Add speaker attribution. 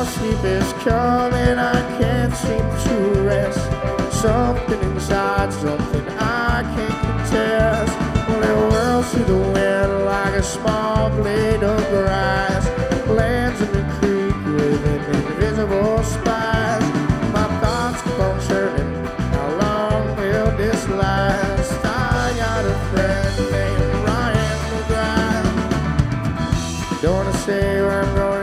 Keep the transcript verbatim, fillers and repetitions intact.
Speaker 1: sleep is coming, I can't seem to rest. Something inside, something I can't contest. Well, it whirls through the wind like a small blade of grass. Lands in the creek with an invisible splash. My thoughts keep on churning, how long will this last? I got a friend named Ryan McGrath. Don't wanna say where I'm going